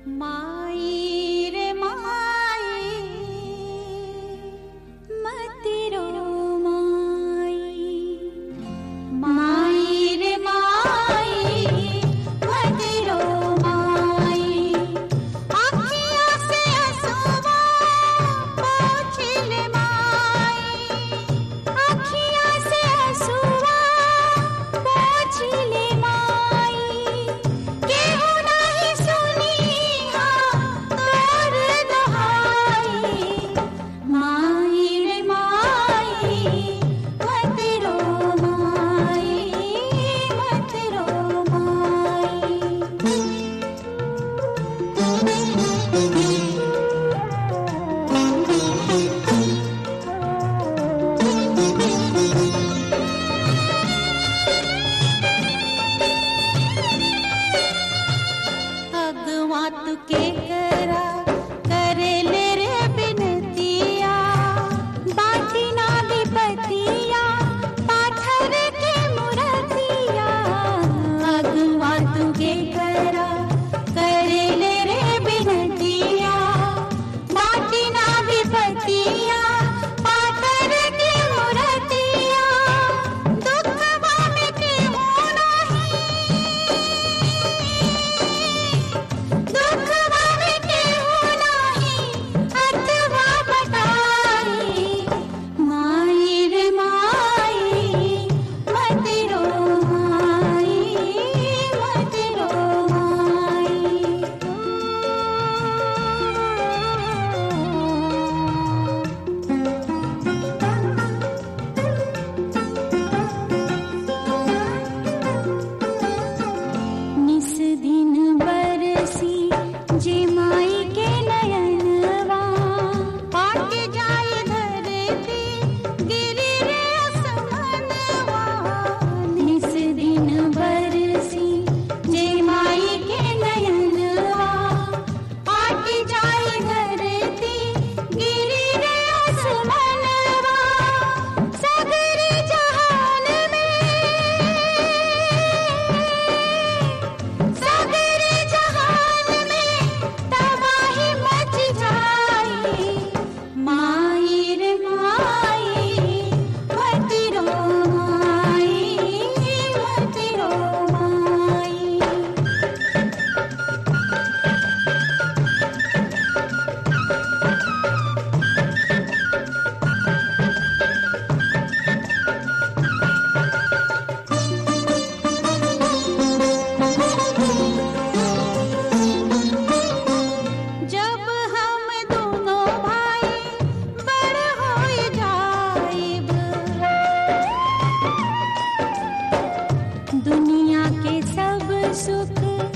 माई रे माई मति रो माई, माई रे माई मति रो माई, आँखियों से आंसुआ पोंछ ले माई, आँखियों से आंसुआ पोंछ ले माई, केहू नहीं सुनी तोर दुहाई, माई रे माई मति रो माई, मति रो माई। अगवा तू के करा करे ले रे बिनतिया, बाटी ना विपतिया पाथर के मुरतिया, अगवा तू के करा करे ले रे बिनतिया, बाटी ना विपतिया पाथर के मुरतिया, दुखवा में केहू नहीं, दुखवा में केहू नहीं हथवा बटाई, माई रे माई मति रो माई, मति रो माई। निस दिन बरसी जे माई के नयनवा, पाट जाए धरती गिरी रे आसमानवा, निस दिन बरसी जे माई के नयनवा, पाट जाए धरती गिरी रे आसमानवा, सगरे जहान में, सगरे जहान में तबाही मच जाई, माई रे माई मति रो माई, मति रो माई। जब हम दोनों भाई बड़ होई जाइब, दुनिया के सब सुख